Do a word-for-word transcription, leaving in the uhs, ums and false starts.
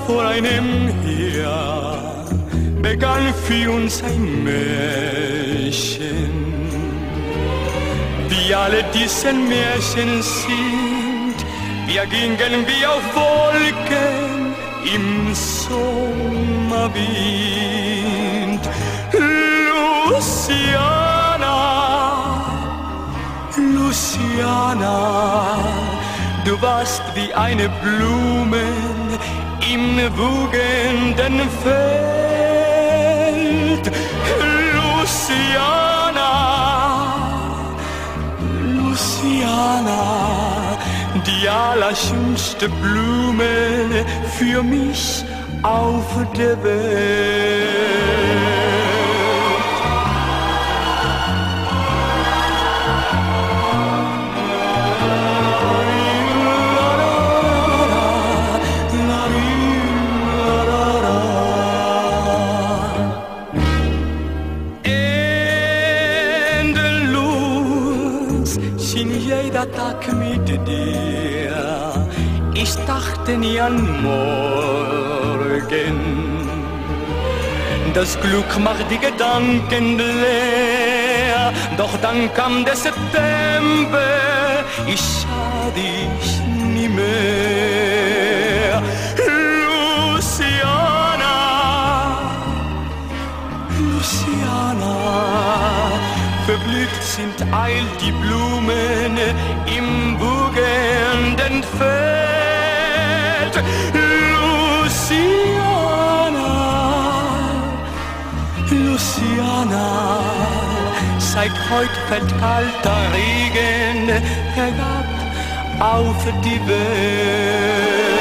vor einem Jahr begann für uns ein Märchen. Wie alle diese Märchen sind, wir gingen wie auf Wolken im Sommerwind. Luciana, Luciana, du warst wie eine Blume im wogenden Feld. Luciana, Luciana, die allerschönste Blume für mich auf der Welt. Jeder Tag mit dir, ich dachte nie an morgen. Das Glück macht die Gedanken leer, doch dann kam der September, ich sah dich nie mehr. Luciana, Luciana, verblüht sind all die Blumen im wogenden Feld. Luciana, Luciana, seit heut fällt kalter Regen herab auf die Welt.